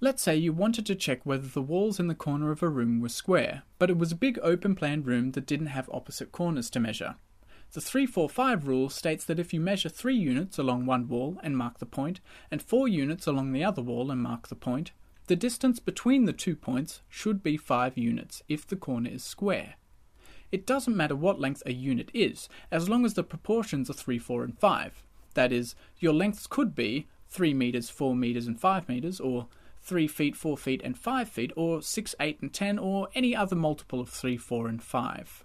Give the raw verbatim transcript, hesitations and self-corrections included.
Let's say you wanted to check whether the walls in the corner of a room were square, but it was a big open-plan room that didn't have opposite corners to measure. The three four five rule states that if you measure three units along one wall and mark the point, and four units along the other wall and mark the point, the distance between the two points should be five units if the corner is square. It doesn't matter what length a unit is, as long as the proportions are three, four and five. That is, your lengths could be three meters, four meters and five meters, or three feet, four feet and five feet, or six, eight and ten, or any other multiple of three, four and five.